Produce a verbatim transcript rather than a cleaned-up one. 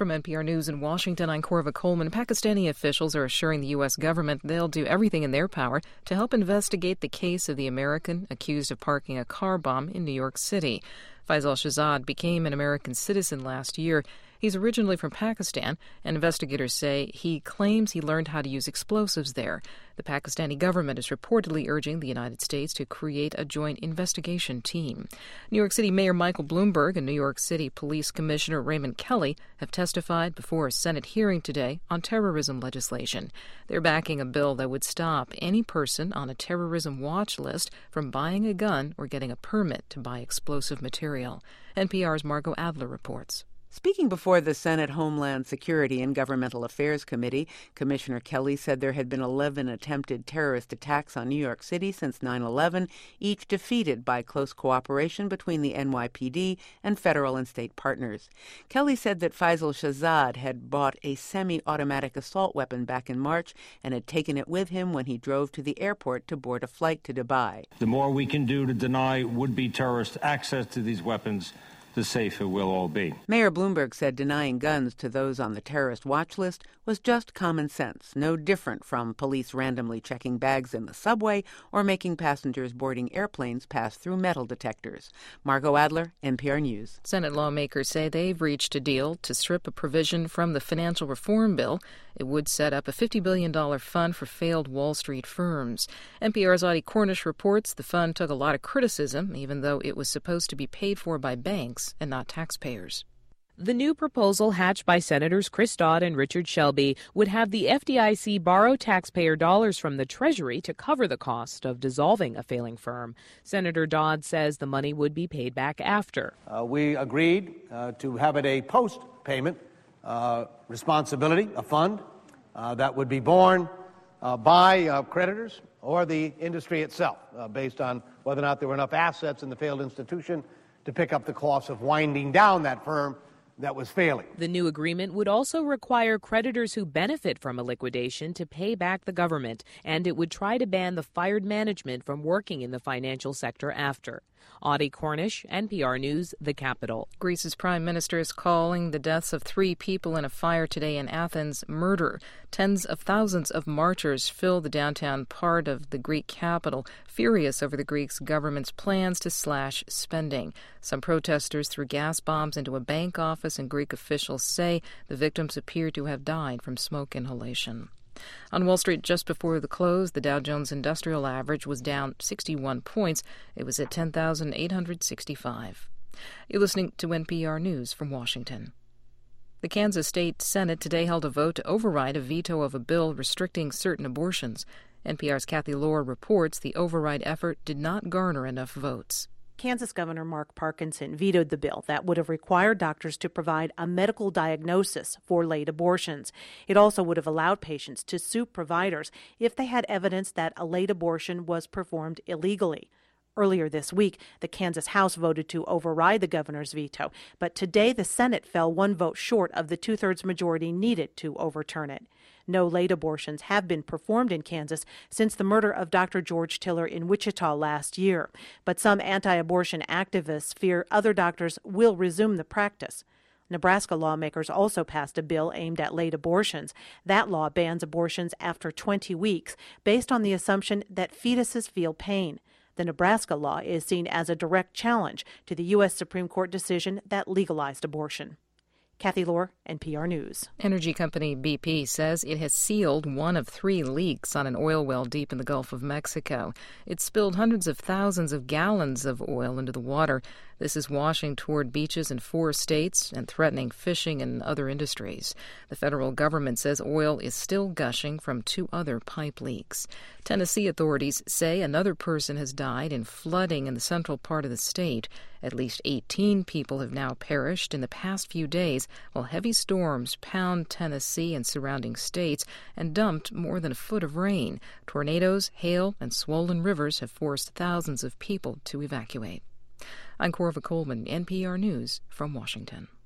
From N P R News in Washington, I'm Korva Coleman. Pakistani officials are assuring the U S government they'll do everything in their power to help investigate the case of the American accused of parking a car bomb in New York City. Faisal Shahzad became an American citizen last year. He's originally from Pakistan, and investigators say he claims he learned how to use explosives there. The Pakistani government is reportedly urging the United States to create a joint investigation team. New York City Mayor Michael Bloomberg and New York City Police Commissioner Raymond Kelly have testified before a Senate hearing today on terrorism legislation. They're backing a bill that would stop any person on a terrorism watch list from buying a gun or getting a permit to buy explosive material. N P R's Margot Adler reports. Speaking before the Senate Homeland Security and Governmental Affairs Committee, Commissioner Kelly said there had been eleven attempted terrorist attacks on New York City since nine eleven, each defeated by close cooperation between the N Y P D and federal and state partners. Kelly said that Faisal Shahzad had bought a semi-automatic assault weapon back in March and had taken it with him when he drove to the airport to board a flight to Dubai. The more we can do to deny would-be terrorists access to these weapons, the safer we'll all be. Mayor Bloomberg said denying guns to those on the terrorist watch list was just common sense, no different from police randomly checking bags in the subway or making passengers boarding airplanes pass through metal detectors. Margot Adler, N P R News. Senate lawmakers say they've reached a deal to strip a provision from the financial reform bill. It would set up a fifty billion dollars fund for failed Wall Street firms. N P R's Audie Cornish reports the fund took a lot of criticism, even though it was supposed to be paid for by banks and not taxpayers. The new proposal, hatched by Senators Chris Dodd and Richard Shelby, would have the F D I C borrow taxpayer dollars from the Treasury to cover the cost of dissolving a failing firm. Senator Dodd says the money would be paid back after. Uh, we agreed uh, to have it a post-payment uh, responsibility, a fund uh, that would be borne uh, by uh, creditors or the industry itself, uh, based on whether or not there were enough assets in the failed institution to pick up the cost of winding down that firm that was failing. The new agreement would also require creditors who benefit from a liquidation to pay back the government, and it would try to ban the fired management from working in the financial sector after. Audie Cornish, N P R News, the Capitol. Greece's prime minister is calling the deaths of three people in a fire today in Athens murder. Tens of thousands of marchers fill the downtown part of the Greek capital, furious over the Greek government's plans to slash spending. Some protesters threw gas bombs into a bank office, and Greek officials say the victims appear to have died from smoke inhalation. On Wall Street just before the close, the Dow Jones Industrial Average was down sixty-one points. It was at ten thousand eight hundred sixty-five. You're listening to N P R News from Washington. The Kansas State Senate today held a vote to override a veto of a bill restricting certain abortions. N P R's Kathy Lohr reports the override effort did not garner enough votes. Kansas Governor Mark Parkinson vetoed the bill that would have required doctors to provide a medical diagnosis for late abortions. It also would have allowed patients to sue providers if they had evidence that a late abortion was performed illegally. Earlier this week, the Kansas House voted to override the governor's veto, but today the Senate fell one vote short of the two-thirds majority needed to overturn it. No late abortions have been performed in Kansas since the murder of Doctor George Tiller in Wichita last year, but some anti-abortion activists fear other doctors will resume the practice. Nebraska lawmakers also passed a bill aimed at late abortions. That law bans abortions after twenty weeks, based on the assumption that fetuses feel pain. The Nebraska law is seen as a direct challenge to the U S Supreme Court decision that legalized abortion. Kathy Lohr, N P R News. Energy company B P says it has sealed one of three leaks on an oil well deep in the Gulf of Mexico. It spilled hundreds of thousands of gallons of oil into the water. This is washing toward beaches in four states and threatening fishing and other industries. The federal government says oil is still gushing from two other pipe leaks. Tennessee authorities say another person has died in flooding in the central part of the state. At least eighteen people have now perished in the past few days while heavy storms pound Tennessee and surrounding states and dumped more than a foot of rain. Tornadoes, hail, and swollen rivers have forced thousands of people to evacuate. I'm Korva Coleman, N P R News from Washington.